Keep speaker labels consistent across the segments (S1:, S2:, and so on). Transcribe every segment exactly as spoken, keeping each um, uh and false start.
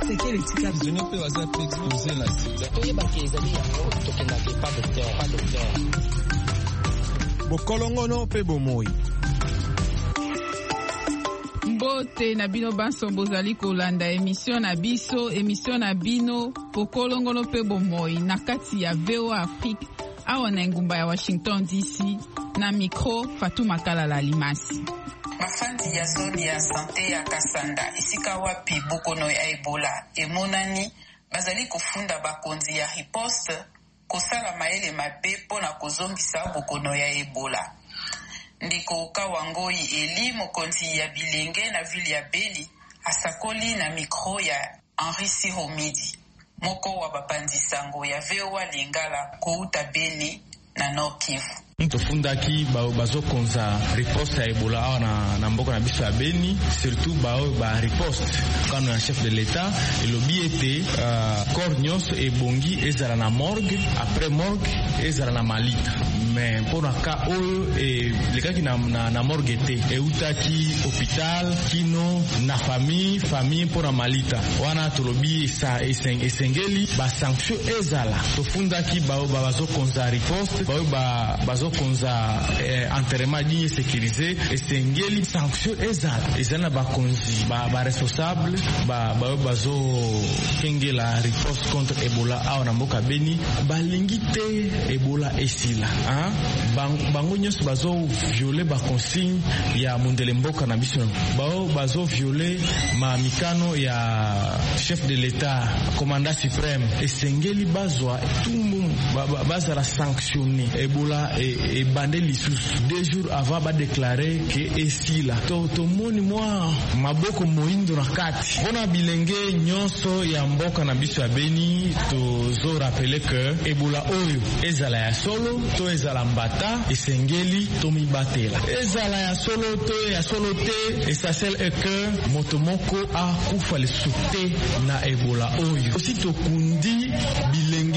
S1: sekele tika
S2: prisonnier pe waza pe exploser la sida
S3: toyeba ke ezali yango tokendake pas docteur pas docteur
S4: bokolongono pe bomoi.
S5: Mbote na bino banso bozali kolanda emission na biso emission na bino bokolongono pe bomoi na kati ya V O A Afrique awa na engumba ya Washington D C na micro Fatou Makalala Limasi.
S6: Mafandi ya zone ya sante ya Kasanda isika wapi bokono ya Ebola emonani bazali kufunda bakonzi ya riposte kosala maele mabe pona kozongisa bokono ya Ebola. Ndiko Kawangoi Eli mokonzi ya bilenge na vile ya Beni asakoli na mikro ya Henri Siromidi moko wa bapanzi sango ya V O A Lingala kouta Beni na Nord Kivu.
S7: Tofundaki bazokonza riposte ya Ebola awa na, na mboka na biso ya Beni, surtout bao ba riposte kano ya chef de l'État elobi ete uh, corps nyonso ebongi ezala na morgue, après morgue ezala na malita. Mais mpona ka oyo e, lekaki na, na, na morgue te eutaki hôpital kino na famille famille mpona malita wana tolobi esa, eseng, esengeli ba sanction ezala. Tofundaki bao bazokonza riposte bao ba bazokonza eh, enterrement digne sécurisé esengeli sanction ezala ezala bakonzi ba, ba responsable ba bao bazo kengela riposte contre Ebola awa na mboka Beni balingi te Ebola esila hein? Bango nyonso bazo violer ba consigne ya mondele mboka na biso bao bazo violer ma mikano ya chef de l'État commandant suprême esengeli bazwa tumu bazala sanctionner Ebola et, et bandé lisusu deux jours avant ba déclarer que esila to to moni moi maboko moindo na kati bona bilenge nyonso ya mboka na biso ya Beni to zo rappeler que Ebola oyo ezala ya solo to ezala mbata esengeli to mibatela ezala ya solo to ya solo te essentiel est que motomoko a kufa lisusu na Ebola oyo aussi to kundi bilenge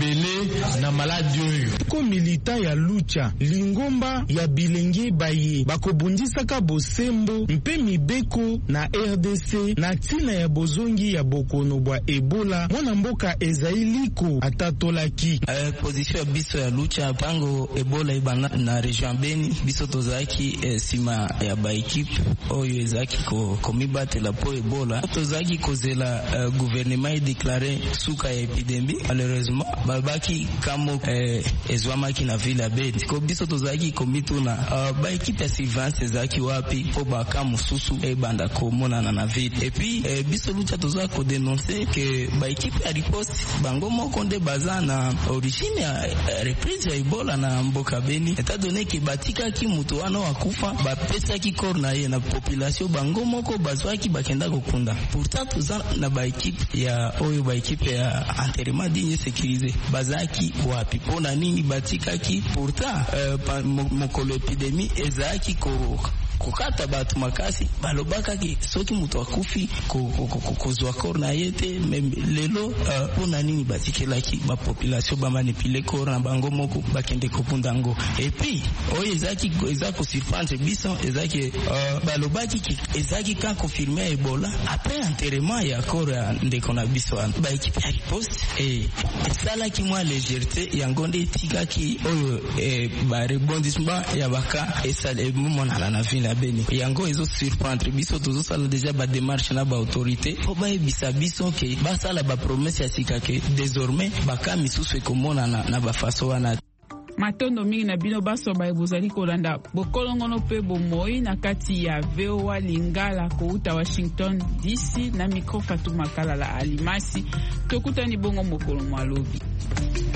S7: ebele na maladi oyo
S8: ko milita ya lucha lingomba ya bilenge baye bakobundisaka bosembo mpe mibeko na R D C na tina ya bozongi ya bokono bwa Ebola mwana mboka ezailiko atatolaki
S3: uh, position ya biso ya lucha pango Ebola ibana na region Beni biso tozaki eh, sima ya ba equipe oyo ezaki ko komibatela po Ebola tozaki kozela uh, gouvernement déclaré suka ya epidemie malheureusement babaki kamo eh, ezwamaki na ville ya Beni ko biso tozaki komituna uh, ba equipe ya surveillance ezaki wapi po baka mususu e banda komona na na ville et puis eh, biso lucha tozaki ko dénoncer que ba equipe ya riposte bango moko nde bazana origine ya eh, reprise ya Ebola na mboka Beni état donné que batika ki mutu wana wakufa bapesa ki corps na ye na population bango moko bazwaki bakenda kokunda pourtant toza na ba equipe ya oyo ba equipe ya enterrement digne sécurisé bazaki wapi pona nini batika ki pourtant uh, mokolo epidemie ezaki ko kokata batu makasi balobaka ki soki mutu akufi kozwa corps na yete lelo pona nini batikelaki ba population ba manipule corps na bango moko bakende kopunda ngo et puis oyo ezaki ezako surprendre biso ezaki balobaki ki ezaki ka confirmer Ebola après enterrement ya corps ya ndeko na biso ba équipe ya riposte et sala ki moi légèreté ya ngonde tika ki oyo ba rebondissement ya baka esale mona na ville Beni yango ezo surprendre biso tozo sala déjà ba démarche na ba autorité po ba ebisa biso ke ba sala ba promesse ya sika ke désormais baka misusu ekomona na, na ba faso wana
S5: matondo mingi na bino baso ba ebozali kolanda bokolongono pe bomoi na kati ya V O A Lingala kouta Washington D C na micro Fatou Makalala Alimasi tokutani bongo mokolo mwalobi.